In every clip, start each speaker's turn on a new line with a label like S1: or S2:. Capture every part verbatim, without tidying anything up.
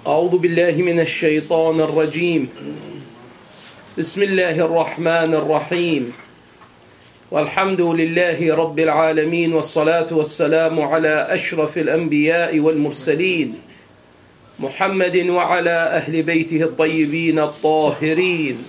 S1: أعوذ بالله من الشيطان الرجيم. بسم الله الرحمن الرحيم، والحمد لله رب العالمين، والصلاة والسلام على أشرف الأنبياء والمرسلين محمد وعلى أهل بيته الطيبين الطاهرين.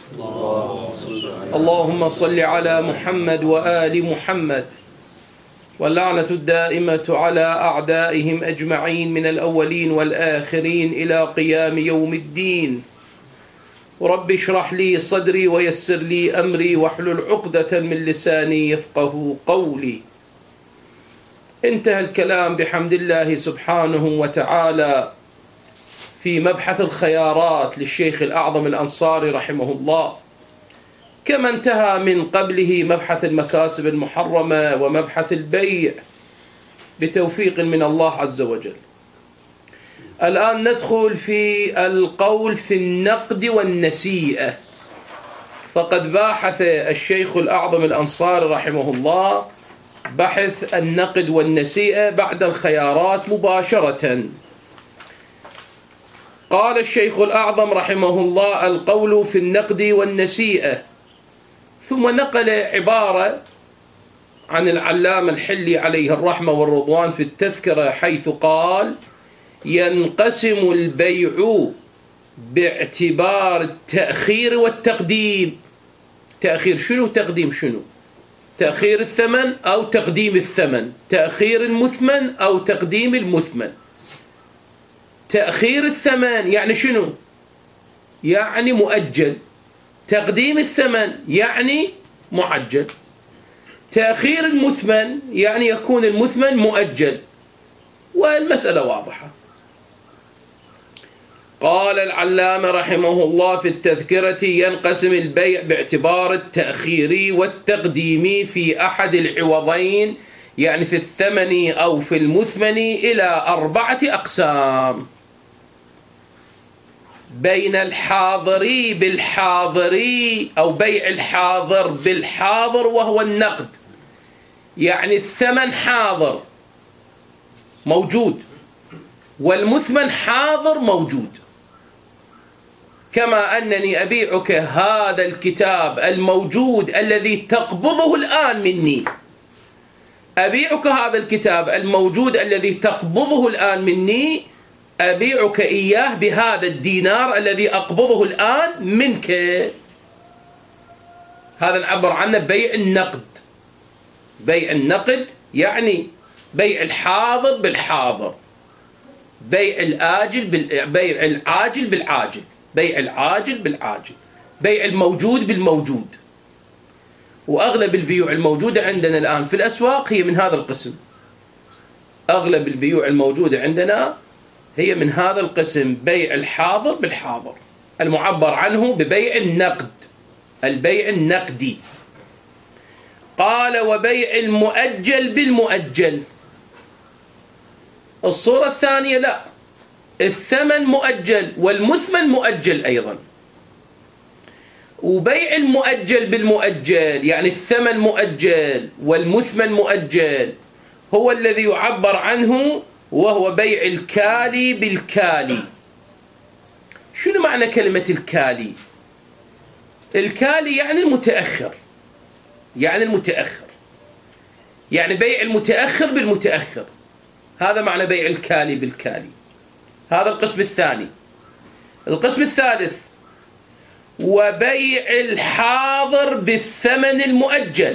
S1: اللهم صل على محمد وآل محمد، واللعنة الدائمة على أعدائهم أجمعين من الأولين والآخرين إلى قيام يوم الدين. ورب اشرح لي صدري ويسر لي أمري واحلل عقدة من لساني يفقه قولي. انتهى الكلام بحمد الله سبحانه وتعالى في مبحث الخيارات للشيخ الأعظم الأنصاري رحمه الله، كما انتهى من قبله مبحث المكاسب المحرمة ومبحث البيع بتوفيق من الله عز وجل. الآن ندخل في القول في النقد والنسيئة. فقد باحث الشيخ الأعظم الأنصاري رحمه الله بحث النقد والنسيئة بعد الخيارات مباشرة. قال الشيخ الأعظم رحمه الله: القول في النقد والنسيئة. ثم نقل عبارة عن العلامة الحلي عليه الرحمة والرضوان في التذكرة، حيث قال: ينقسم البيع باعتبار التأخير والتقديم. تأخير شنو؟ تقديم شنو؟ تأخير الثمن أو تقديم الثمن، تأخير المثمن أو تقديم المثمن. تأخير الثمن يعني شنو؟ يعني مؤجل. تقديم الثمن يعني معجل. تأخير المثمن يعني يكون المثمن مؤجل. والمسألة واضحة. قال العلامة رحمه الله في التذكرة: ينقسم البيع باعتبار التأخير والتقديم في أحد العوضين، يعني في الثمن أو في المثمن، إلى أربعة أقسام: بين الحاضري بالحاضري، أو بيع الحاضر بالحاضر وهو النقد، يعني الثمن حاضر موجود والمثمن حاضر موجود. كما أنني أبيعك هذا الكتاب الموجود الذي تقبضه الآن مني، أبيعك هذا الكتاب الموجود الذي تقبضه الآن مني، أبيعك إياه بهذا الدينار الذي أقبضه الآن منك. هذا نعبر عنه بيع النقد. بيع النقد يعني بيع الحاضر بالحاضر، بيع الآجل بال... بيع العاجل بالعاجل، بيع العاجل بالعاجل، بيع الموجود بالموجود. وأغلب البيوع الموجودة عندنا الآن في الأسواق هي من هذا القسم. أغلب البيوع الموجودة عندنا هي من هذا القسم، بيع الحاضر بالحاضر، المعبر عنه ببيع النقد، البيع النقدي. قال: وبيع المؤجل بالمؤجل. الصورة الثانية لا، الثمن مؤجل والمثمن مؤجل أيضا. وبيع المؤجل بالمؤجل يعني الثمن مؤجل والمثمن مؤجل، هو الذي يعبر عنه وهو بيع الكالي بالكالي. شنو معنى كلمة الكالي؟ الكالي يعني المتأخر، يعني المتأخر، يعني بيع المتأخر بالمتأخر. هذا معنى بيع الكالي بالكالي. هذا القسم الثاني. القسم الثالث: وبيع الحاضر بالثمن المؤجل.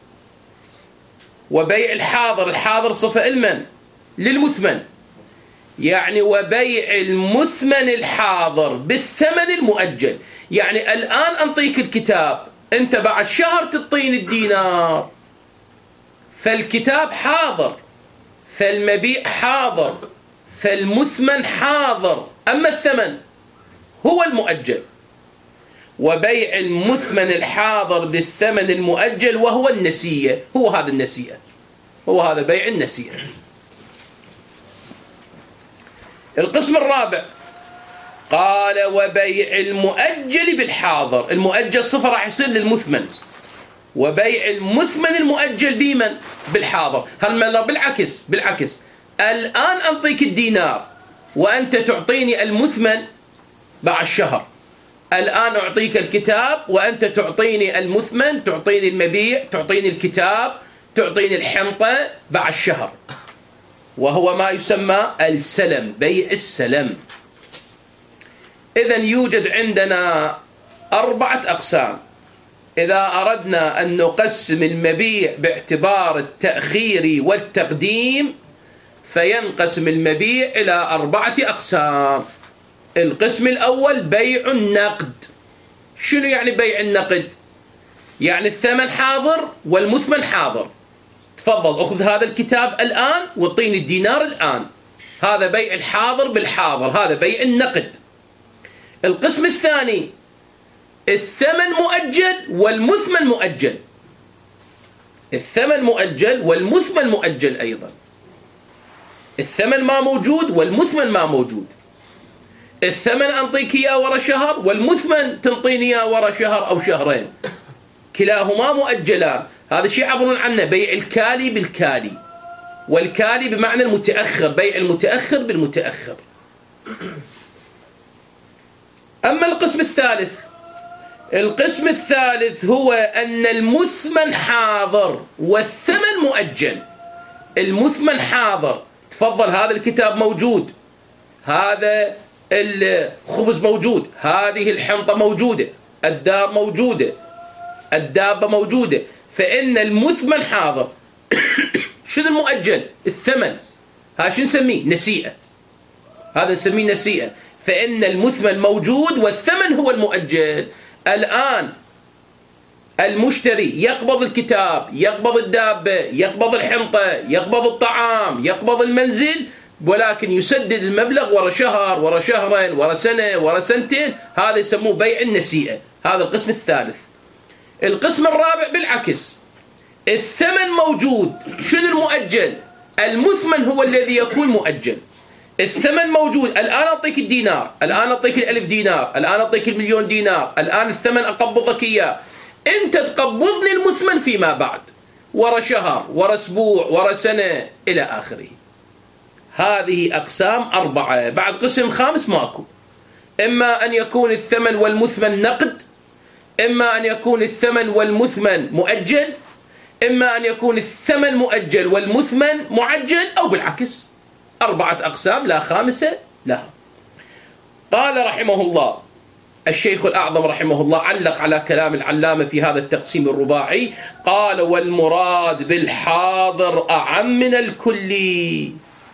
S1: وبيع الحاضر، الحاضر صفة المن للمثمن، يعني وبيع المثمن الحاضر بالثمن المؤجل. يعني الآن أنطيك الكتاب، أنت بعد شهر تعطيني الدينار، فالكتاب حاضر، فالمبيع حاضر، فالمثمن حاضر، أما الثمن هو المؤجل. وبيع المثمن الحاضر بالثمن المؤجل وهو النسيئة. هو هذا النسيئة، هو هذا بيع النسيئة. القسم الرابع قال: وبيع المؤجل بالحاضر. المؤجل صفة راح يصير للمثمن، وبيع المثمن المؤجل بمن؟ بالحاضر. هل بالعكس بالعكس الآن أنطيك الدينار وأنت تعطيني المثمن بعد شهر. الآن أعطيك الكتاب وأنت تعطيني المثمن، تعطيني المبيع، تعطيني الكتاب، تعطيني الحنطة بعد شهر، وهو ما يسمى السلم، بيع السلم. إذن يوجد عندنا أربعة أقسام. إذا أردنا أن نقسم المبيع باعتبار التأخير والتقديم فينقسم المبيع إلى أربعة أقسام. القسم الأول بيع النقد. شنو يعني بيع النقد؟ يعني الثمن حاضر والمثمن حاضر. تفضل أخذ هذا الكتاب الآن واعطيني الدينار الآن. هذا بيع الحاضر بالحاضر، هذا بيع النقد. القسم الثاني الثمن مؤجل والمثمن مؤجل. الثمن مؤجل والمثمن مؤجل أيضا. الثمن ما موجود والمثمن ما موجود. الثمن أنطيك إياه ورا شهر والمثمن تنطيني إياه ورا شهر أو شهرين، كلاهما مؤجلان. هذا شيء يعبرون عنه بيع الكالي بالكالي، والكالي بمعنى المتأخر، بيع المتأخر بالمتأخر. أما القسم الثالث، القسم الثالث هو أن المثمن حاضر والثمن مؤجل. المثمن حاضر، تفضل هذا الكتاب موجود، هذا الخبز موجود، هذه الحنطة موجودة، الدار موجودة، الدابة موجودة، فإن المثمن حاضر. شنو المؤجل؟ الثمن. ها شو نسميه؟ نسيئة. هذا نسميه نسيئة. فإن المثمن موجود والثمن هو المؤجل. الآن المشتري يقبض الكتاب، يقبض الدابة، يقبض الحنطة، يقبض الطعام، يقبض المنزل، ولكن يسدد المبلغ ورا شهر، ورا شهرين، ورا سنة، ورا سنتين. هذا يسموه بيع النسيئة. هذا القسم الثالث. القسم الرابع بالعكس، الثمن موجود. شنو المؤجل؟ المثمن هو الذي يكون مؤجل. الثمن موجود، الآن أعطيك الدينار، الآن أعطيك الألف دينار، الآن أعطيك المليون دينار، الآن الثمن أقبضك إياه. أنت تقبضني المثمن فيما بعد، ورا شهر، ورا أسبوع، ورا سنة، إلى آخره. هذه أقسام أربعة. بعد قسم خامس ماكو. إما أن يكون الثمن والمثمن نقد، إما أن يكون الثمن والمثمن مؤجل، إما أن يكون الثمن مؤجل والمثمن معجل، أو بالعكس. أربعة أقسام لا خامسة لها. قال رحمه الله الشيخ الأعظم رحمه الله، علق على كلام العلامة في هذا التقسيم الرباعي، قال: والمراد بالحاضر أعم من الكلي،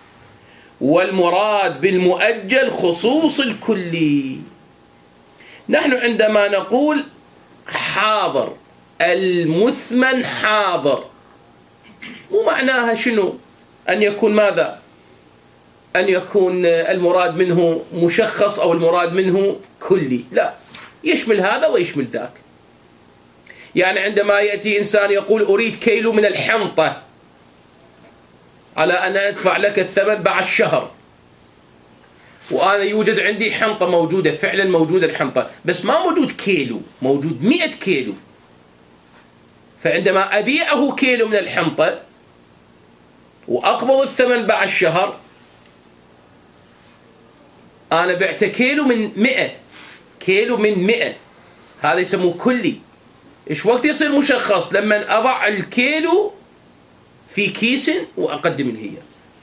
S1: والمراد بالمؤجل خصوص الكلي. نحن عندما نقول حاضر، المثمن حاضر، مو معناها شنو؟ أن يكون ماذا؟ أن يكون المراد منه مشخص أو المراد منه كلي. لا، يشمل هذا ويشمل ذاك. يعني عندما يأتي إنسان يقول أريد كيلو من الحنطة على أن أدفع لك الثمن بعد شهر، وأنا يوجد عندي حنطة موجودة، فعلا موجودة الحنطة، بس ما موجود كيلو، موجود مئة كيلو. فعندما أبيعه كيلو من الحنطة وأقبض الثمن بعد شهر، أنا بعت كيلو من مئة، كيلو من مئة، هذا يسموه كلي. إيش وقت يصير مشخص؟ لما أضع الكيلو في كيس وأقدم الهي.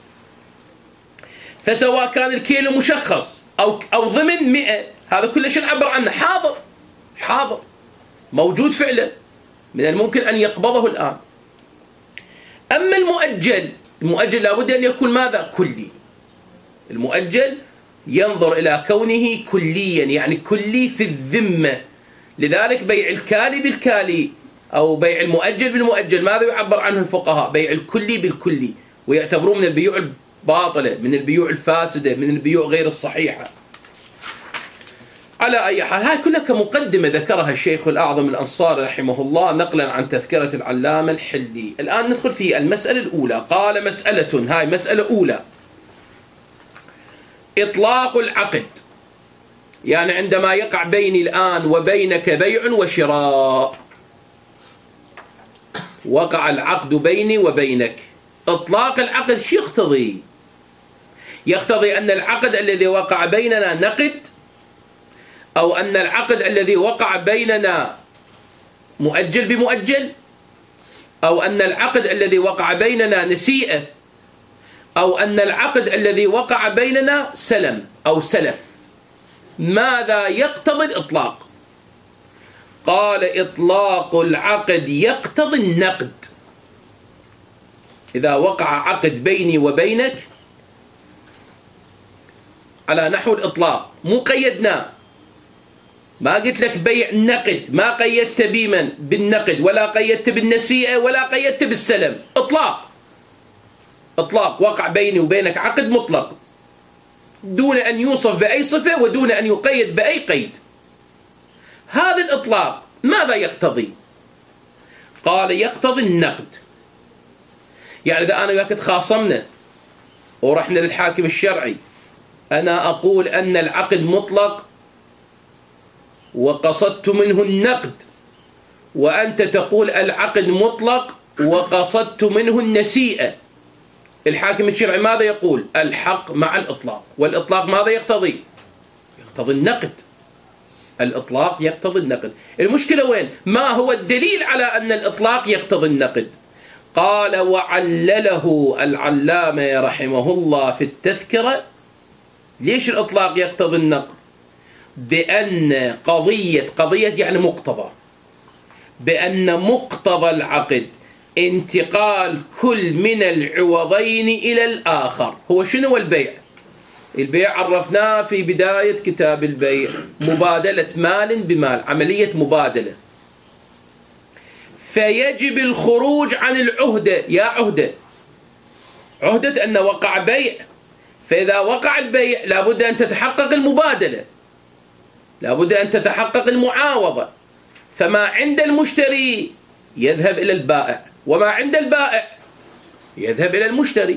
S1: فسواء كان الكيلو مشخص أو أو ضمن مئة، هذا كله شو نعبر عنه؟ حاضر، حاضر، موجود فعلا، من الممكن أن يقبضه الآن. أما المؤجل، المؤجل لابد أن يكون ماذا؟ كلي. المؤجل ينظر إلى كونه كليا، يعني كلي في الذمة. لذلك بيع الكالي بالكالي أو بيع المؤجل بالمؤجل ماذا يعبر عنه الفقهاء؟ بيع الكلي بالكلي، ويعتبرون من البيوع الباطلة، من البيوع الفاسدة، من البيوع غير الصحيحة. على أي حال، هاي كلها كمقدمة ذكرها الشيخ الأعظم الأنصاري رحمه الله نقلا عن تذكرة العلامة الحلي. الآن ندخل في المسألة الأولى. قال: مسألة، هاي مسألة أولى، إطلاق العقد. يعني عندما يقع بيني الآن وبينك بيع وشراء، وقع العقد بيني وبينك، إطلاق العقد شو يقتضي؟ يقتضي أن العقد الذي وقع بيننا نقد، أو أن العقد الذي وقع بيننا مؤجل بمؤجل، أو أن العقد الذي وقع بيننا نسيئة، أو أن العقد الذي وقع بيننا سلم أو سلف. ماذا يقتضي الإطلاق؟ قال: إطلاق العقد يقتضي النقد. إذا وقع عقد بيني وبينك على نحو الإطلاق، مو قيدناه، ما قلت لك بيع نقد، ما قيدت بمن بالنقد، ولا قيدت بالنسيئة، ولا قيدت بالسلم، إطلاق. إطلاق وقع بيني وبينك عقد مطلق دون أن يوصف بأي صفة ودون أن يقيد بأي قيد. هذا الإطلاق ماذا يقتضي؟ قال: يقتضي النقد. يعني إذا أنا وياك تخاصمنا ورحنا للحاكم الشرعي، أنا أقول أن العقد مطلق وقصدت منه النقد، وأنت تقول العقد مطلق وقصدت منه النسيئة، الحاكم الشرعي ماذا يقول؟ الحق مع الإطلاق. والإطلاق ماذا يقتضي؟ يقتضي النقد. الإطلاق يقتضي النقد. المشكلة وين؟ ما هو الدليل على أن الإطلاق يقتضي النقد؟ قال: وعلله العلامة رحمه الله في التذكرة. ليش الإطلاق يقتضي النقد؟ بأن قضية قضية يعني مقتضى، بأن مقتضى العقد انتقال كل من العوضين إلى الآخر. هو شنو البيع؟ البيع عرفناه في بداية كتاب البيع، مبادلة مال بمال، عملية مبادلة. فيجب الخروج عن العهدة. يا عهدة، عهدة أن وقع بيع، فإذا وقع البيع لابد أن تتحقق المبادلة، لابد أن تتحقق المعاوضة. فما عند المشتري يذهب إلى البائع، وما عند البائع يذهب إلى المشتري.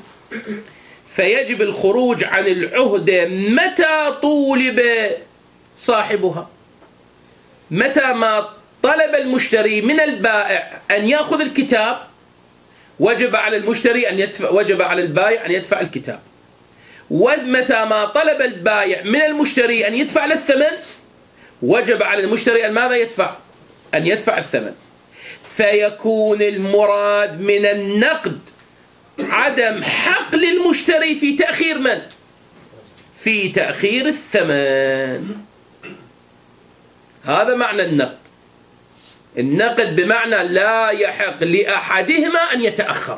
S1: فيجب الخروج عن العهدة متى طولب صاحبها. متى ما طلب المشتري من البائع أن يأخذ الكتاب، وجب على المشتري أن يدفع، وجب على البائع أن يدفع الكتاب. ومتى ما طلب البائع من المشتري أن يدفع للثمن، وجب على المشتري أن ماذا يدفع؟ أن يدفع الثمن. فيكون المراد من النقد عدم حق للمشتري في تأخير من؟ في تأخير الثمن. هذا معنى النقد. النقد بمعنى لا يحق لأحدهما أن يتأخر.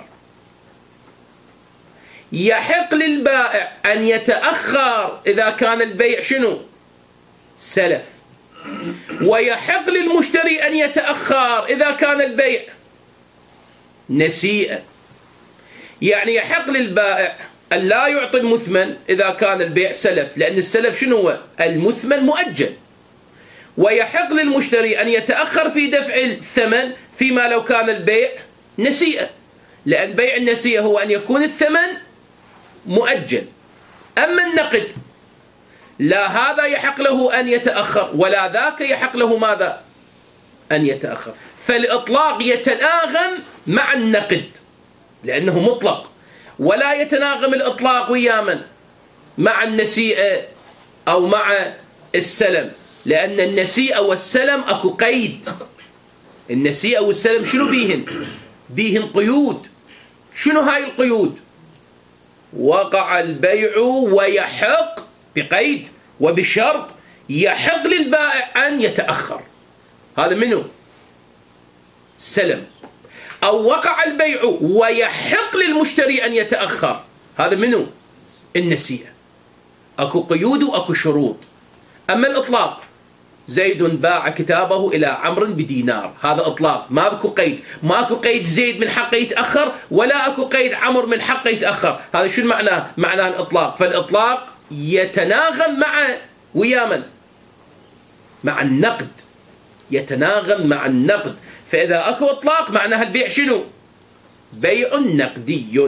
S1: يحق للبائع أن يتأخر إذا كان البيع شنو؟ سلف. ويحق للمشتري أن يتأخر إذا كان البيع نسيئة. يعني يحق للبائع أن لا يعطي المثمن إذا كان البيع سلف، لأن السلف شنو هو؟ المثمن مؤجل. ويحق للمشتري أن يتأخر في دفع الثمن فيما لو كان البيع نسيئة، لأن بيع النسيئة هو أن يكون الثمن مؤجل. أما النقد لا هذا يحق له أن يتأخر ولا ذاك يحق له ماذا؟ أن يتأخر. فالإطلاق يتناغم مع النقد لأنه مطلق، ولا يتناغم الإطلاق ويا من؟ مع النسيئة أو مع السلم، لأن النسيئة والسلم أكو قيد. النسيئة والسلم شنو بيهن؟ بيهن قيود. شنو هاي القيود؟ وقع البيع ويحق بقيد وبشرط يحق للبائع أن يتأخر. هذا منه السلم. أو وقع البيع ويحق للمشتري أن يتأخر، هذا منه النسيئة. أكو قيود وأكو شروط. أما الإطلاق، زيد باع كتابه إلى عمرو بدينار، هذا إطلاق، ما أكو قيد. ما أكو قيد زيد من حقه يتأخر، ولا أكو قيد عمرو من حقه يتأخر. هذا شو معناه؟ معناه الإطلاق. فالإطلاق يتناغم مع ويا من؟ مع النقد. يتناغم مع النقد. فإذا أكو إطلاق معناها البيع شنو؟ بيع نقدي.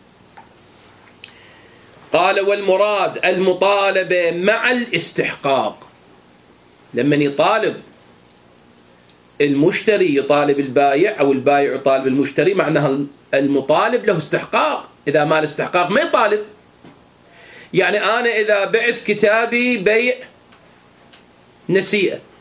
S1: قال: والمراد المطالبة مع الاستحقاق. لما يطالب المشتري يطالب البايع أو البايع يطالب المشتري، معناها المطالب له استحقاق. إذا ما الاستحقاق ما يطالب. يعني أنا إذا بعت كتابي بيع نسيئة،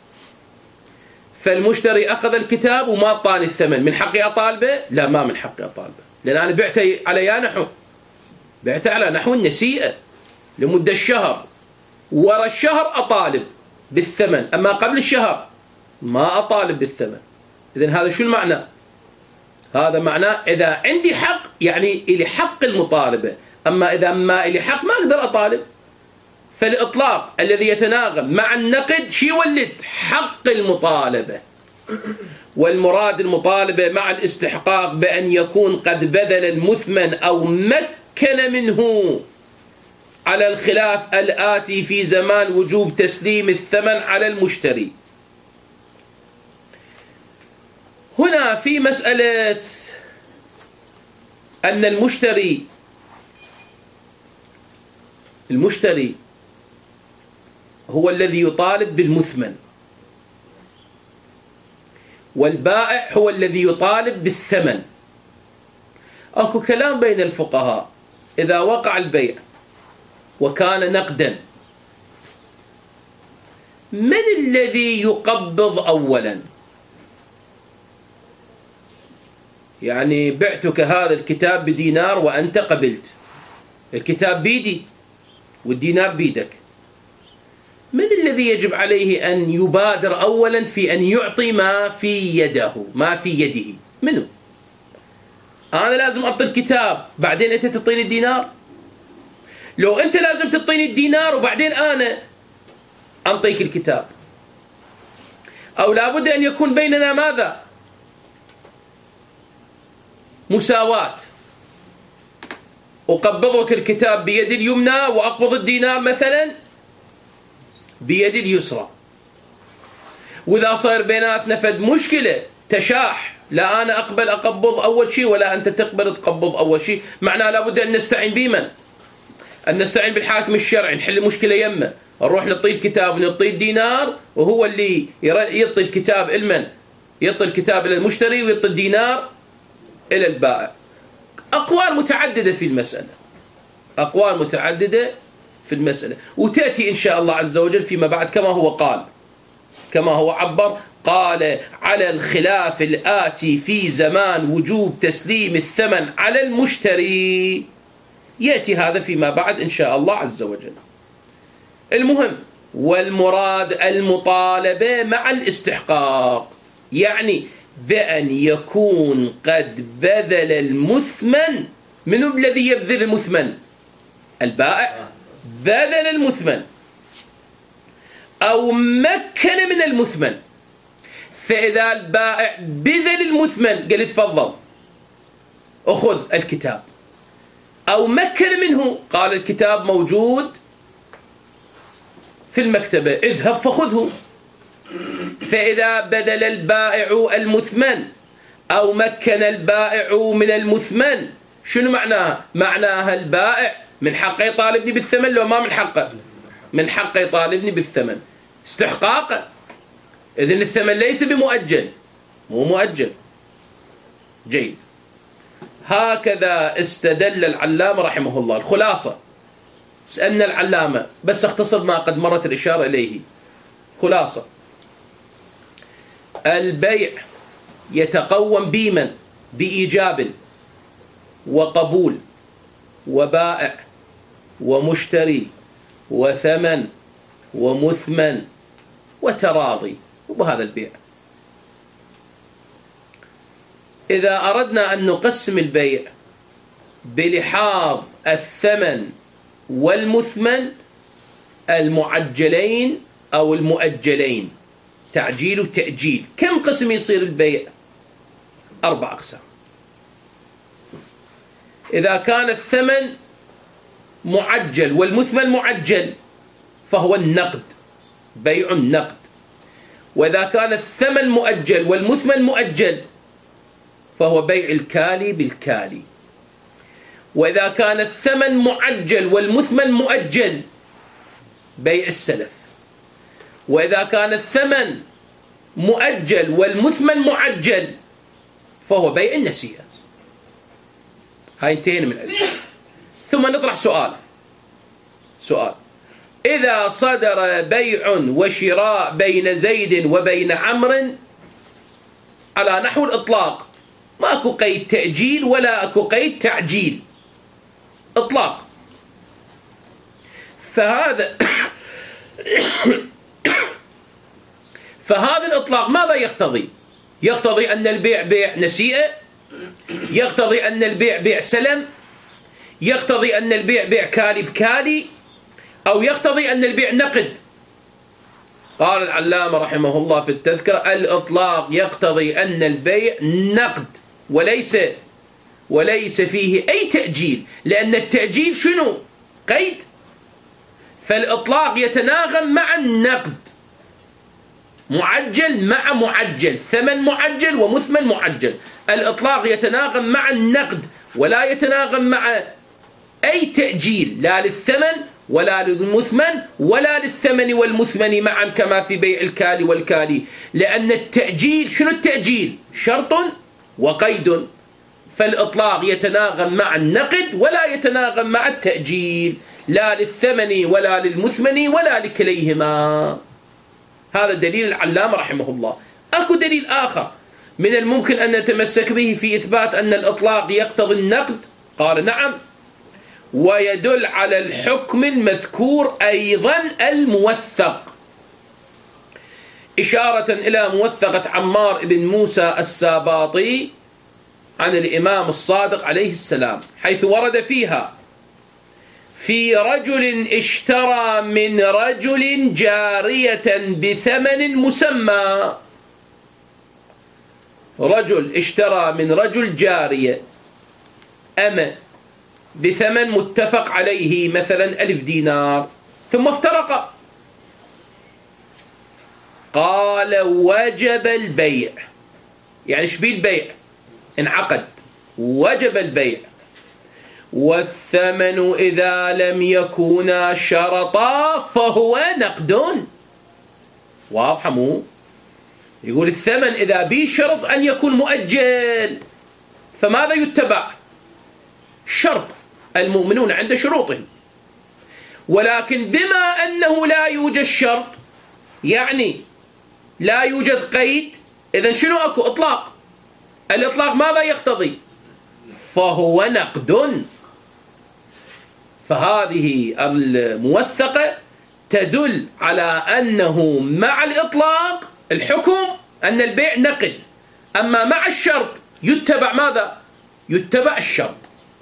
S1: فالمشتري أخذ الكتاب وما أعطاني الثمن، من حقي أطالبه؟ لا، ما من حقي أطالبه، لأن أنا بعته على يا نحو بعته على نحو النسيئة لمدة الشهر، ورا الشهر أطالب بالثمن، أما قبل الشهر ما أطالب بالثمن. إذن هذا شو المعنى؟ هذا معناه إذا عندي حق يعني إلي حق المطالبة، أما إذا ما إلي حق ما أقدر أطالب. فالإطلاق الذي يتناغم مع النقد شي يولد حق المطالبة، والمراد المطالبة مع الاستحقاق بأن يكون قد بذل المثمن أو مكن منه، على الخلاف الآتي في زمان وجوب تسليم الثمن على المشتري. هنا في مسألة أن المشتري المشتري هو الذي يطالب بالمثمن، والبائع هو الذي يطالب بالثمن. أكو كلام بين الفقهاء، إذا وقع البيع وكان نقدا، من الذي يقبض أولا؟ يعني بعتك هذا الكتاب بدينار وأنت قبلت، الكتاب بيدي والدينار بيدك، من الذي يجب عليه أن يبادر أولا في أن يعطي ما في يده ما في يده؟ منه؟ أنا لازم أعطي الكتاب بعدين أنت تعطيني الدينار؟ لو أنت لازم تعطيني الدينار وبعدين أنا أعطيك الكتاب، أو لابد أن يكون بيننا ماذا؟ مساواة، أقبضك الكتاب بيد اليمنى وأقبض الدينار مثلا بيد اليسرى. وإذا صار بيناتنا فد مشكلة تشاح، لا أنا أقبل أقبض أول شيء ولا أنت تقبل تقبض أول شيء، معناه لابد أن نستعين بمن؟ أن نستعين بالحاكم الشرعي، نحل المشكلة يمه، نروح نعطيه الكتاب ونعطيه الدينار، وهو اللي يعطي الكتاب المن يعطي الكتاب إلى المشتري ويعطي الدينار إلى البائع. أقوال متعددة في المسألة، أقوال متعددة في المسألة، وتأتي إن شاء الله عز وجل فيما بعد كما هو قال، كما هو عبر، قال على الخلاف الآتي في زمان وجوب تسليم الثمن على المشتري. يأتي هذا فيما بعد إن شاء الله عز وجل. المهم، والمراد المطالبة مع الاستحقاق، يعني بأن يكون قد بذل المثمن. من الذي يبذل المثمن؟ البائع بذل المثمن أو مكن من المثمن. فإذا البائع بذل المثمن قال تفضل أخذ الكتاب، أو مكن منه قال الكتاب موجود في المكتبة اذهب فخذه. فإذا بذل البائع المثمن أو مكن البائع من المثمن، شنو معناها؟ معناها البائع من حقه يطالبني بالثمن لو ما من حقه؟ من حقه يطالبني بالثمن استحقاقه. إذن الثمن ليس بمؤجل، مو مؤجل. جيد. هكذا استدل العلامة رحمه الله. الخلاصة، سألنا العلامة بس اختصر ما قد مرت الإشارة إليه. خلاصة، البيع يتقوم بمن؟ بإيجاب وقبول وبائع ومشتري وثمن ومثمن وتراضي، وبهذا البيع. إذا أردنا أن نقسم البيع بلحاظ الثمن والمثمن المعجلين أو المؤجلين، تعجيل وتأجيل، كم قسم يصير البيع؟ أربع أقسام. إذا كان الثمن معجل والمثمن معجل فهو النقد، بيع النقد. وإذا كان الثمن مؤجل والمثمن مؤجل فهو بيع الكالي بالكالي. وإذا كان الثمن معجل والمثمن مؤجل بيع السلف. وإذا كان الثمن مؤجل والمثمن معجل فهو بيع النسيئة. هاي انتهينا من الأجل. ثم نطرح سؤال، سؤال: إذا صدر بيع وشراء بين زيد وبين عمرو على نحو الإطلاق، ما أكو قيد تأجيل ولا أكو قيد تعجيل، إطلاق، فهذا فهذا الإطلاق ماذا يقتضي؟ يقتضي أن البيع بيع نسيئة، يقتضي أن البيع بيع سلم، يقتضي أن البيع بيع كالي بكالي، أو يقتضي أن البيع نقد. قال العلامة رحمه الله في التذكرة: الإطلاق يقتضي أن البيع نقد وليس وليس فيه أي تأجيل، لأن التأجيل شنو؟ قيد. فالإطلاق يتناغم مع النقد، معجل مع معجل، ثمن معجل ومثمن معجل. الإطلاق يتناغم مع النقد ولا يتناغم مع أي تأجيل، لا للثمن ولا للمثمن ولا للثمن والمثمن معا، كما في بيع الكالي والكالي. لأن التأجيل شنو التأجيل؟ شرط وقيد. فالإطلاق يتناغم مع النقد ولا يتناغم مع التأجيل، لا للثمن ولا للمثمن ولا لكليهما. هذا دليل العلامة رحمه الله. أكو دليل آخر من الممكن أن نتمسك به في إثبات أن الإطلاق يقتضي النقد. قال: نعم، ويدل على الحكم المذكور أيضا الموثق، إشارة إلى موثقة عمار بن موسى الساباطي عن الإمام الصادق عليه السلام، حيث ورد فيها: في رجل اشترى من رجل جارية بثمن مسمى. رجل اشترى من رجل جارية أمة بثمن متفق عليه، مثلا ألف دينار، ثم افترقا. قال: وجب البيع. يعني شبيه البيع؟ انعقد، وجب البيع. والثمن إذا لم يكونا شرطا فهو نقد. واضح مو؟ يقول الثمن إذا بي شرط أن يكون مؤجل، فماذا يتبع؟ شرط. المؤمنون عند شروطهم. ولكن بما أنه لا يوجد شرط، يعني لا يوجد قيد، إذن شنو أكو؟ إطلاق. الإطلاق ماذا يقتضي؟ فهو نقد. فهذه الموثقة تدل على أنه مع الإطلاق الحكم أن البيع نقد، أما مع الشرط يتبع ماذا؟ يتبع الشرط.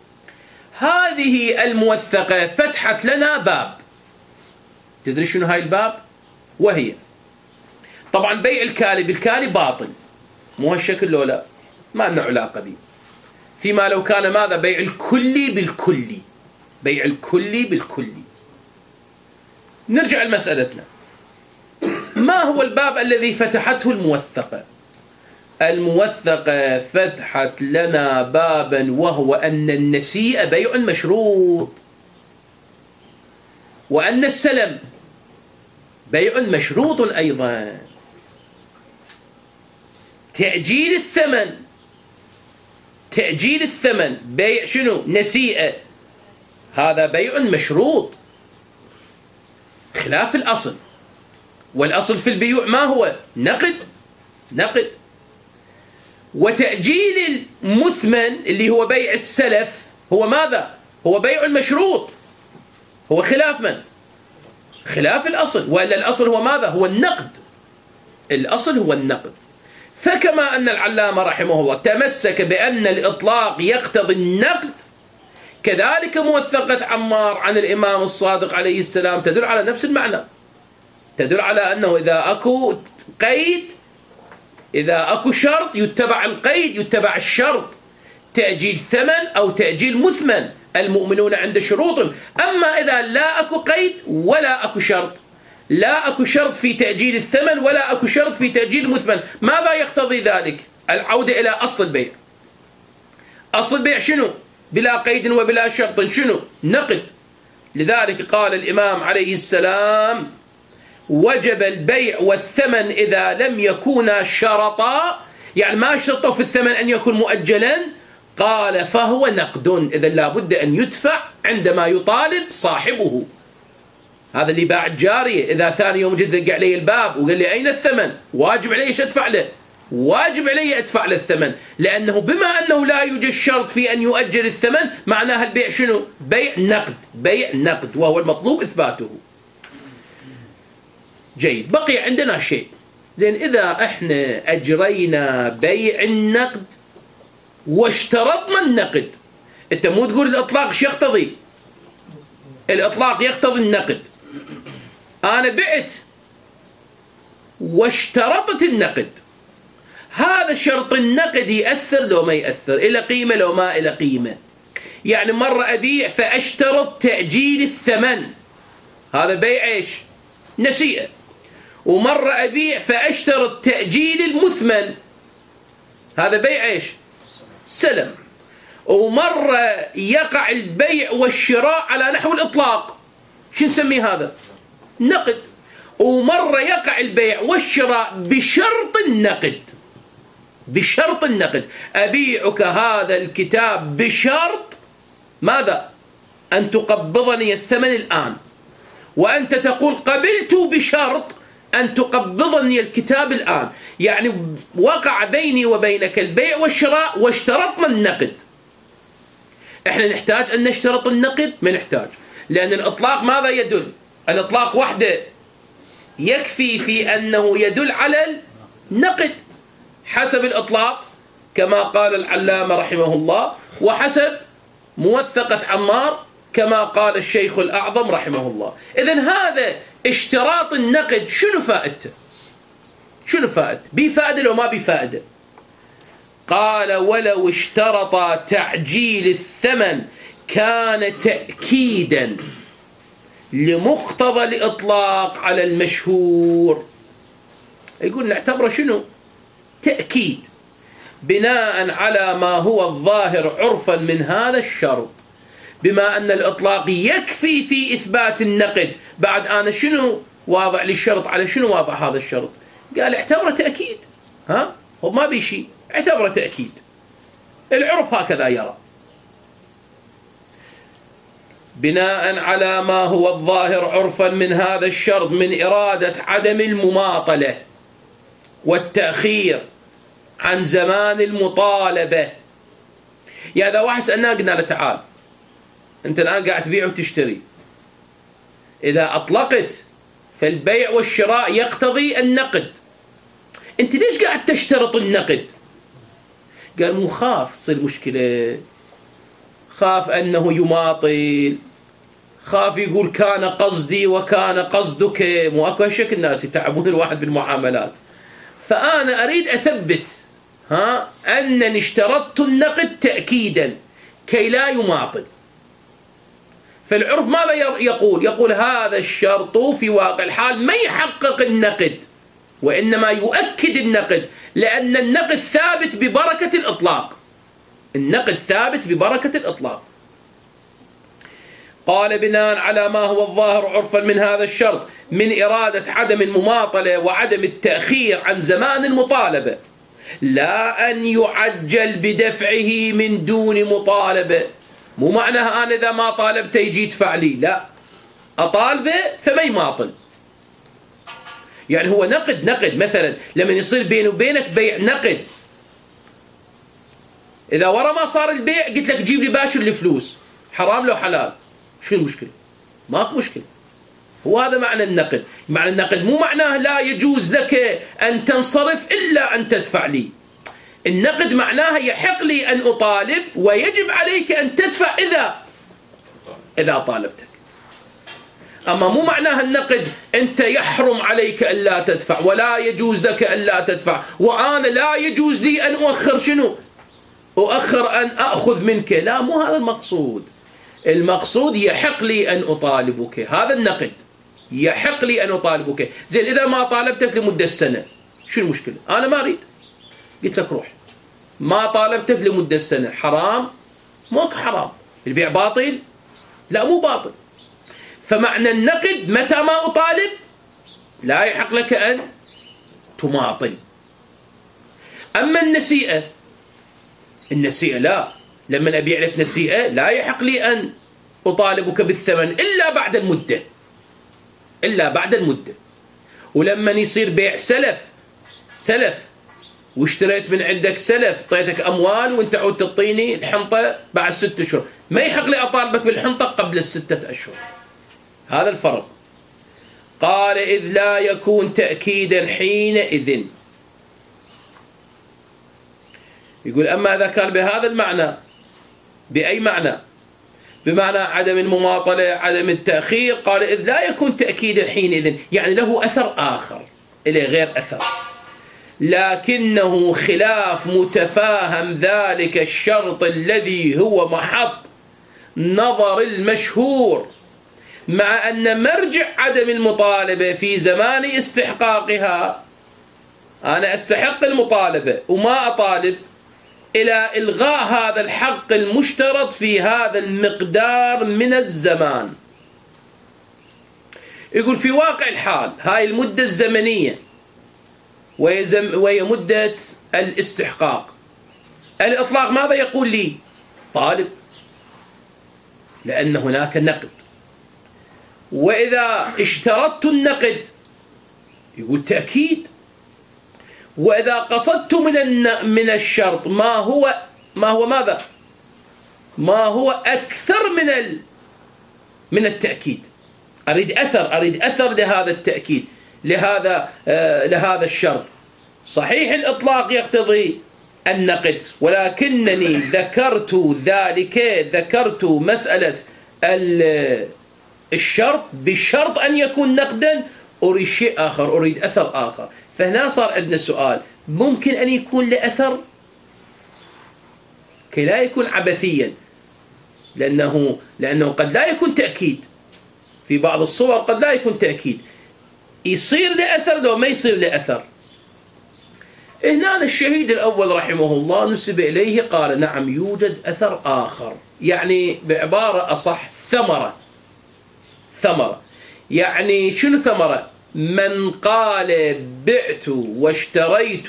S1: هذه الموثقة فتحت لنا باب. تدري شنو هاي الباب؟ وهي طبعا بيع الكالي بالكالي باطل، مو هالشكل لو لا، ما لنا علاقة به. فيما لو كان ماذا؟ بيع الكلي بالكلي، بيع الكلي بالكلي. نرجع لمسألتنا. ما هو الباب الذي فتحته الموثقة؟ الموثقة فتحت لنا بابا، وهو أن النسيء بيع مشروط، وأن السلم بيع مشروط أيضا. تأجيل الثمن، تأجيل الثمن بيع شنو؟ نسيئة، هذا بيع مشروط خلاف الأصل. والأصل في البيوع ما هو؟ نقد، نقد. وتأجيل المثمن اللي هو بيع السلف هو ماذا؟ هو بيع مشروط، هو خلاف من؟ خلاف الأصل. وإلا الأصل هو ماذا؟ هو النقد. الأصل هو النقد. فكما أن العلامة رحمه الله تمسك بأن الإطلاق يقتضي النقد، كذلك موثقة عمار عن الإمام الصادق عليه السلام تدل على نفس المعنى، تدل على أنه إذا أكو قيد، إذا أكو شرط يتبع القيد، يتبع الشرط. تأجيل ثمن أو تأجيل مثمن، المؤمنون عند شروطهم. أما إذا لا أكو قيد ولا أكو شرط، لا أكو شرط في تأجيل الثمن ولا أكو شرط في تأجيل المثمن، ماذا يقتضي ذلك؟ العودة إلى أصل البيع. أصل البيع شنو؟ بلا قيد وبلا شرط شنو؟ نقد. لذلك قال الإمام عليه السلام: وجب البيع والثمن إذا لم يكونا شرطا، يعني ما شرطوا في الثمن أن يكون مؤجلا. قال: فهو نقد، إذا لا بد أن يدفع عندما يطالب صاحبه. هذا اللي باع الجارية، إذا ثاني يوم جد دق علي الباب وقال لي أين الثمن، واجب علي ايش أدفع له؟ واجب علي أدفع له الثمن، لأنه بما أنه لا يوجد شرط في أن يؤجل الثمن، معناها البيع شنو؟ بيع نقد، بيع نقد، وهو المطلوب إثباته. جيد، بقي عندنا شيء. زين، إذا احنا أجرينا بيع النقد واشترطنا النقد، أنت مو تقول الإطلاق ايش يقتضي؟ الإطلاق يقتضي النقد. أنا بعت واشترطت النقد، هذا شرط النقد يأثر لو ما يأثر، إلى قيمة لو ما إلى قيمة. يعني مرة أبيع فأشترط تأجيل الثمن، هذا بيع إيش؟ نسيئة. ومرة أبيع فأشترط تأجيل المثمن، هذا بيع إيش؟ سلم. ومرة يقع البيع والشراء على نحو الإطلاق، شو نسمي هذا؟ نقد. ومرة يقع البيع والشراء بشرط النقد، بشرط النقد. أبيعك هذا الكتاب بشرط ماذا؟ أن تقبضني الثمن الآن، وأنت تقول قبلت بشرط أن تقبضني الكتاب الآن. يعني وقع بيني وبينك البيع والشراء واشترطنا النقد. احنا نحتاج أن نشترط النقد؟ ما نحتاج، لأن الإطلاق ماذا يدل؟ الإطلاق وحده يكفي في أنه يدل على النقد حسب الإطلاق كما قال العلامة رحمه الله، وحسب موثقة عمار كما قال الشيخ الأعظم رحمه الله. إذن هذا اشتراط النقد شنو فائدته؟ شنو فائدته؟ بفائدة لو ما بفائدة؟ قال ولو اشترط تعجيل الثمن كان تأكيدا لمقتضى الإطلاق على المشهور. يقول نعتبره شنو؟ تأكيد بناء على ما هو الظاهر عرفا من هذا الشرط، بما أن الإطلاق يكفي في إثبات النقد. بعد أنا شنو واضع للشرط؟ على شنو واضع هذا الشرط؟ قال اعتبره تأكيد، ها هو ما بيشي، اعتبره تأكيد. العرف هكذا يرى، بناء على ما هو الظاهر عرفا من هذا الشرط من إرادة عدم المماطلة والتأخير عن زمان المطالبة. يا إذا واحد سألنا قلنا له تعال أنت الآن قاعد تبيع وتشتري، إذا أطلقت فالبيع والشراء يقتضي النقد، أنت ليش قاعد تشترط النقد؟ قال مو خاف تصير مشكلة، خاف أنه يماطل، خاف يقول كان قصدي وكان قصدك. مو أكو هالشكل الناس يتعبون الواحد بالمعاملات. فأنا أريد أثبت ها أنني اشترطت النقد تأكيدا كي لا يماطل. فالعرف ماذا يقول؟ يقول هذا الشرط في واقع الحال ما يحقق النقد، وإنما يؤكد النقد، لأن النقد ثابت ببركة الإطلاق. النقد ثابت ببركة الإطلاق. قال بناء على ما هو الظاهر عرفا من هذا الشرط من إرادة عدم المماطلة وعدم التأخير عن زمان المطالبة، لا أن يعجل بدفعه من دون مطالبة. مو معناها أنا إذا ما طالبته يجي يدفع لي، لا، أطالبه فما يماطل. يعني هو نقد نقد مثلا لما يصير بيني وبينك بيع نقد، إذا ورا ما صار البيع قلت لك جيب لي باشر الفلوس، حرام لو حلال، شو المشكلة؟ ماكو مشكلة. هو هذا معنى النقد. معنى النقد مو معناه لا يجوز لك أن تنصرف إلا أن تدفع لي. النقد معناها يحق لي أن أطالب ويجب عليك أن تدفع إذا إذا طالبتك. أما مو معناها النقد أنت يحرم عليك أن لا تدفع ولا يجوز لك أن لا تدفع، وأنا لا يجوز لي أن أؤخر شنو؟ أؤخر أن أخذ منك. لا، مو هذا المقصود. المقصود يحق لي أن أطالبك، هذا النقد، يحق لي أن أطالبك. زين إذا ما طالبتك لمدة سنة شو المشكلة؟ أنا ما أريد، قلت لك روح. ما طالبتك لمدة سنة، حرام؟ مو حرام. البيع باطل؟ لا، مو باطل. فمعنى النقد متى ما أطالب لا يحق لك أن تماطل. أما النسيئة، النسيئة لا، لما أبيع لك نسيئة لا يحق لي أن أطالبك بالثمن إلا بعد المدة. إلا بعد المدة. ولما يصير بيع سلف سلف واشتريت من عندك سلف، اعطيتك أموال وانت عود تعطيني الحنطة بعد ستة أشهر، ما يحق لي أطالبك بالحنطة قبل الستة أشهر. هذا الفرق. قال إذ لا يكون تأكيدا حينئذ. يقول أما إذا كان بهذا المعنى، بأي معنى؟ بمعنى عدم المماطلة، عدم التأخير. قال إذ لا يكون تأكيدا حينئذ، يعني له أثر آخر إلى غير أثر، لكنه خلاف متفاهم ذلك الشرط الذي هو محط نظر المشهور، مع أن مرجع عدم المطالبة في زمان استحقاقها، أنا أستحق المطالبة وما أطالب، إلى إلغاء هذا الحق المشترط في هذا المقدار من الزمان. يقول في واقع الحال هاي المدة الزمنية وهي مدة الاستحقاق، الإطلاق ماذا يقول لي؟ طالب، لأن هناك نقد. وإذا اشترطت النقد يقول تأكيد. وإذا قصدت من من الشرط ما هو ما هو ماذا؟ ما هو أكثر من ال من التأكيد. أريد أثر أريد أثر لهذا التأكيد، لهذا آه لهذا الشرط. صحيح الإطلاق يقتضي النقد، ولكنني ذكرت ذلك ذكرت مسألة الشرط بشرط أن يكون نقدا، أريد شيء آخر، أريد أثر آخر. فهنا صار عندنا سؤال، ممكن أن يكون لأثر كي لا يكون عبثيا، لأنه لأنه قد لا يكون تأكيد في بعض الصور، قد لا يكون تأكيد، يصير لأثر لو ما يصير لأثر. هنا الشهيد الأول رحمه الله نسب إليه قال نعم يوجد أثر آخر، يعني بعبارة أصح ثمرة. ثمرة يعني شنو ثمرة؟ من قال بعت واشتريت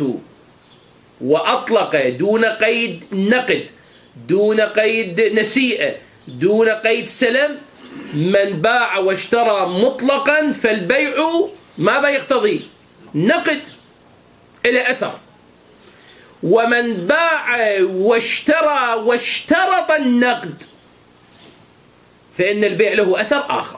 S1: وأطلق دون قيد نقد، دون قيد نسيئة، دون قيد سلم، من باع واشترى مطلقا فالبيع ماذا يقتضي؟ نقد إلى أثر. ومن باع واشترى واشترط النقد فإن البيع له أثر آخر.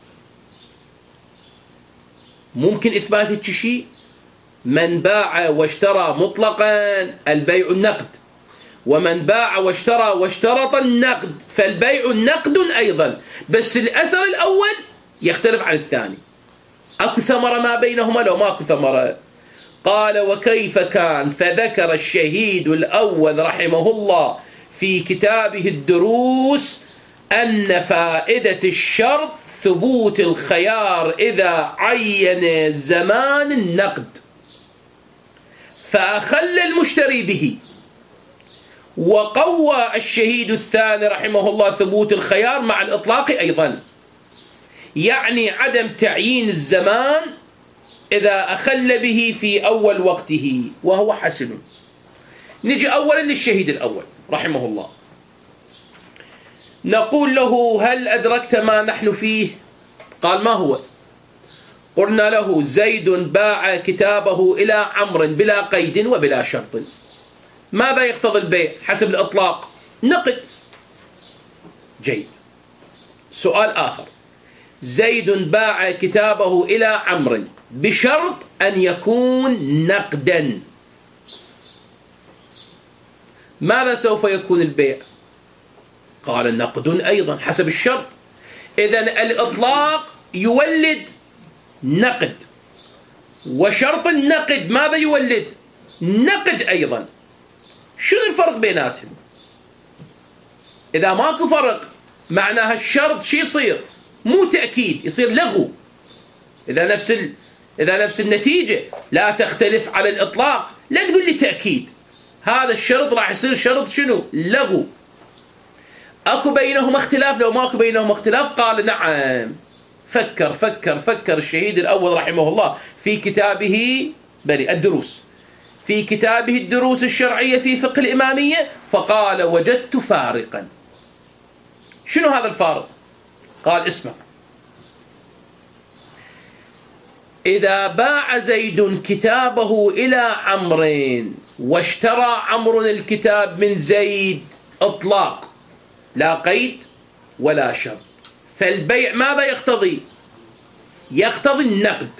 S1: ممكن إثبات شيء؟ من باع واشترى مطلقا البيع النقد، ومن باع واشترى واشترط النقد فالبيع نقد أيضا، بس الأثر الأول يختلف عن الثاني. أكو ثمرة ما بينهما لو ما أكو ثمرة؟ قال وكيف كان؟ فذكر الشهيد الأول رحمه الله في كتابه الدروس أن فائدة الشرط ثبوت الخيار إذا عين زمان النقد، فأخل المشتري به. وقوى الشهيد الثاني رحمه الله ثبوت الخيار مع الإطلاق أيضا، يعني عدم تعيين الزمان إذا أخل به في أول وقته، وهو حسن. نجي أولا للشهيد الأول رحمه الله، نقول له هل أدركت ما نحن فيه؟ قال ما هو؟ قلنا له زيد باع كتابه إلى عمرو بلا قيد وبلا شرط. ماذا يقتضي البيع حسب الإطلاق؟ نقد. جيد. سؤال آخر، زيد باع كتابه إلى عمرو بشرط أن يكون نقدا، ماذا سوف يكون البيع؟ قال نقد أيضا حسب الشرط. إذن الإطلاق يولد نقد، وشرط النقد ماذا يولد؟ نقد أيضا. شنو الفرق بيناتهم؟ إذا ماكو فرق معناها الشرط شي يصير؟ مو تأكيد، يصير لغو. إذا نفس ال... إذا نفس النتيجة لا تختلف على الإطلاق، لا تقول لي تأكيد، هذا الشرط راح يصير شرط شنو؟ لغو. أكو بينهما اختلاف لو ماكو بينهما اختلاف؟ قال نعم. فكر فكر فكر الشهيد الأول رحمه الله في كتابه بري الدروس، في كتابه الدروس الشرعية في فقه الإمامية، فقال وجدت فارقا. شنو هذا الفارق؟ قال اسمع، إذا باع زيد كتابه إلى عمرو واشترى عمرو الكتاب من زيد إطلاق لا قيد ولا شرط، فالبيع ماذا يقتضي؟ يقتضي النقد.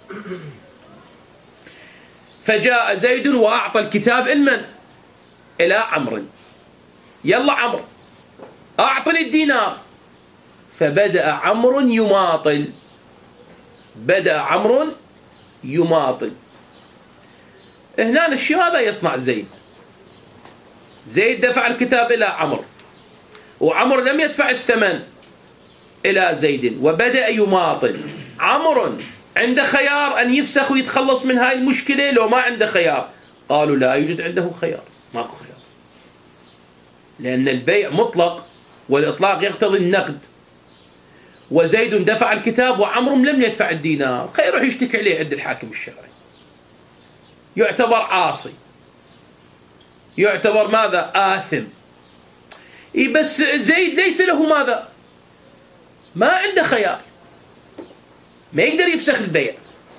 S1: فجاء زيد وأعطى الكتاب لمن؟ إلى عمرو. يلا عمرو أعطني الدينار. فبدأ عمرو يماطل، بدأ عمرو يماطل. هنا الشيء هذا يصنع زيد. زيد دفع الكتاب إلى عمرو، وعمرو لم يدفع الثمن إلى زيد، وبدأ يماطل. عمرو عنده خيار أن يفسخ ويتخلص من هاي المشكلة لو ما عنده خيار؟ قالوا لا يوجد عنده خيار، ماكو خيار، لأن البيع مطلق والإطلاق يقتضي النقد. وزيد دفع الكتاب وعمرو لم يدفع الدينار، خير يروح يشتكي عليه عند الحاكم الشرعي، يعتبر عاصي، يعتبر ماذا؟ آثم. إيه بس زيد ليس له ماذا؟ ما عنده خيار، ما يقدر يفسخ البيع.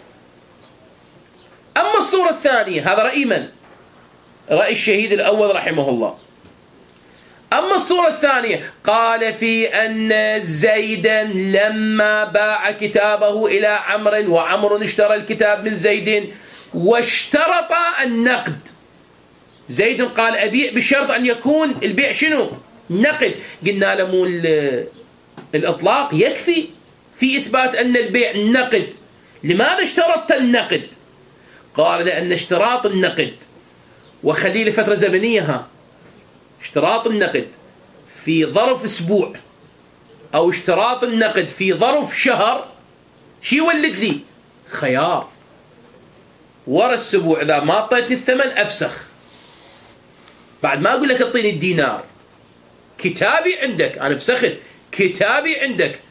S1: أما الصورة الثانية، هذا رأي من؟ رأي الشهيد الأول رحمه الله. أما الصورة الثانية قال في أن زيدا لما باع كتابه إلى عمرو وعمرو اشترى الكتاب من زيد واشترط النقد. زيد قال أبيع بشرط أن يكون البيع شنو؟ نقد. قلنا له مو الإطلاق يكفي في إثبات أن البيع نقد، لماذا اشترطت النقد؟ قال لأن اشتراط النقد، وخليه لفترة زمنية، ها اشتراط النقد في ظرف أسبوع أو اشتراط النقد في ظرف شهر، شي يولد لي؟ خيار. ورا السبوع إذا ما أعطيتني الثمن أفسخ، بعد ما أقول لك أعطيني الدينار، كتابي عندك، أنا فسخت كتابي عندك.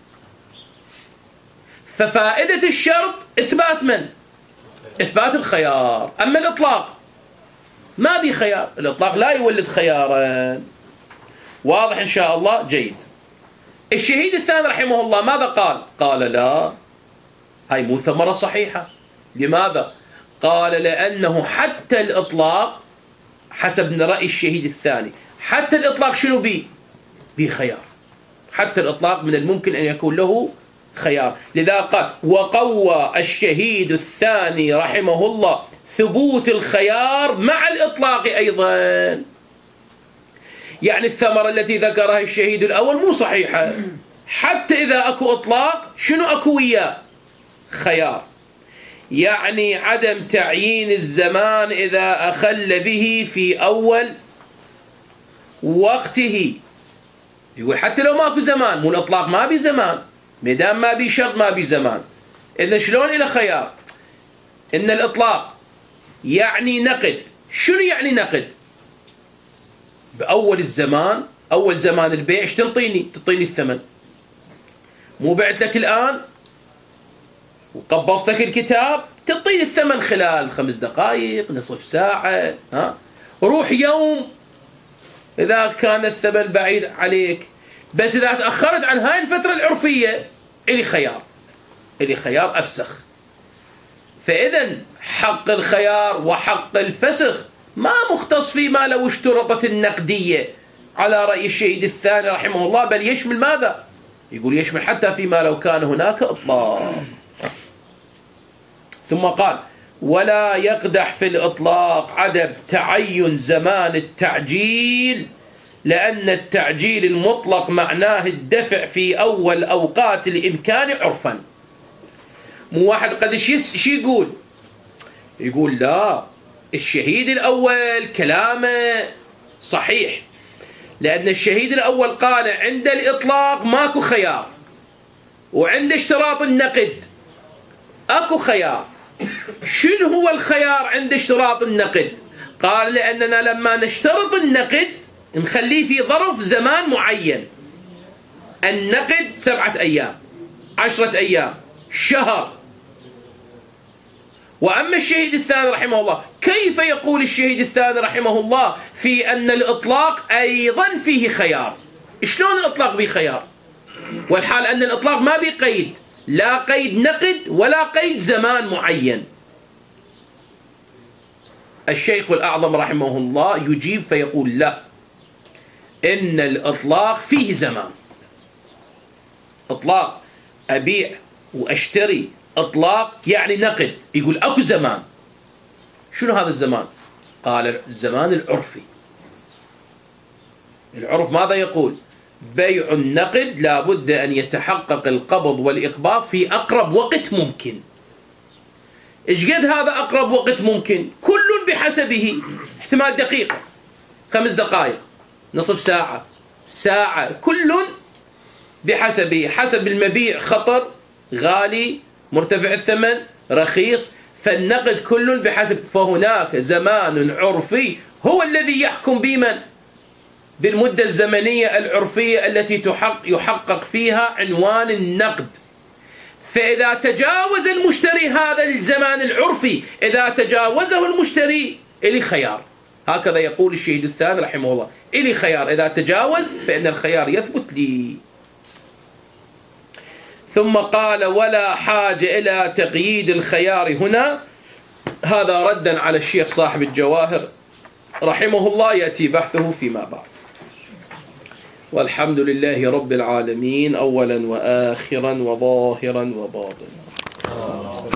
S1: ففائدة الشرط إثبات من؟ إثبات الخيار. أما الإطلاق ما بي خيار، الإطلاق لا يولد خيارا. واضح إن شاء الله؟ جيد. الشهيد الثاني رحمه الله ماذا قال؟ قال لا، هاي مو ثمرة صحيحة. لماذا؟ قال لأنه حتى الإطلاق حسب رأي الشهيد الثاني، حتى الإطلاق شنو بي؟ بي خيار. حتى الإطلاق من الممكن أن يكون له خيار. لذا قال وقوى الشهيد الثاني رحمه الله ثبوت الخيار مع الإطلاق أيضا. يعني الثمرة التي ذكرها الشهيد الأول مو صحيحة، حتى إذا أكو إطلاق شنو أكو وياه؟ خيار. يعني عدم تعيين الزمان إذا أخل به في أول وقته. يقول حتى لو ماكو زمان، مو الإطلاق ما بي زمان، مدام ما بي شرط ما بي زمان. إذا شلون إلى خيار؟ إن الإطلاق يعني نقد. شنو يعني نقد؟ بأول الزمان، أول زمان البيع ايش تنطيني؟ تنطيني الثمن. مو بعت لك الآن وقبضتك الكتاب، تنطيني الثمن خلال خمس دقائق، نصف ساعة، ها؟ روح يوم إذا كان الثمن بعيد عليك. بس إذا تأخرت عن هاي الفترة العرفية إلي خيار، إلي خيار أفسخ. فإذا حق الخيار وحق الفسخ ما مختص فيما لو اشترطت النقدية على رأي الشهيد الثاني رحمه الله، بل يشمل ماذا؟ يقول يشمل حتى فيما لو كان هناك إطلاق. ثم قال ولا يقدح في الإطلاق عدم تعين زمان التعجيل، لأن التعجيل المطلق معناه الدفع في أول أوقات الإمكان عرفا. مو واحد قد شي يقول يقول لا، الشهيد الأول كلامه صحيح، لأن الشهيد الأول قال عند الإطلاق ماكو خيار، وعند اشتراط النقد أكو خيار. شنو هو الخيار عند اشتراط النقد؟ قال لأننا لما نشترط النقد نخليه في ظرف زمان معين. النقد سبعة أيام، عشرة أيام، شهر. وأما الشهيد الثاني رحمه الله، كيف يقول الشهيد الثاني رحمه الله في أن الإطلاق أيضا فيه خيار؟ شلون الإطلاق بيه خيار والحال أن الإطلاق ما بيه قيد؟ لا قيد نقد ولا قيد زمان معين. الشيخ الأعظم رحمه الله يجيب فيقول لا، إن الإطلاق فيه زمان. إطلاق أبيع وأشتري، إطلاق يعني نقد، يقول أكو زمان. شنو هذا الزمان؟ قال الزمان العرفي. العرف ماذا يقول؟ بيع النقد لابد أن يتحقق القبض والإقباض في أقرب وقت ممكن. إيش قد هذا أقرب وقت ممكن؟ كل بحسبه. احتمال دقيقة، خمس دقائق، نصف ساعة، ساعة، كل بحسبه. حسب المبيع خطر، غالي، مرتفع الثمن، رخيص، فالنقد كل بحسب. فهناك زمان عرفي هو الذي يحكم بمن؟ بالمدة الزمنية العرفية التي تحقق يحقق فيها عنوان النقد. فإذا تجاوز المشتري هذا الزمان العرفي، إذا تجاوزه المشتري إلي خيار. هكذا يقول الشهيد الثاني رحمه الله، إلي خيار، إذا تجاوز فإن الخيار يثبت لي. ثم قال ولا حاجة إلى تقييد الخيار هنا. هذا ردا على الشيخ صاحب الجواهر رحمه الله، يأتي بحثه فيما بعد. والحمد لله رب العالمين، أولا وآخرا وظاهرا وباطنا.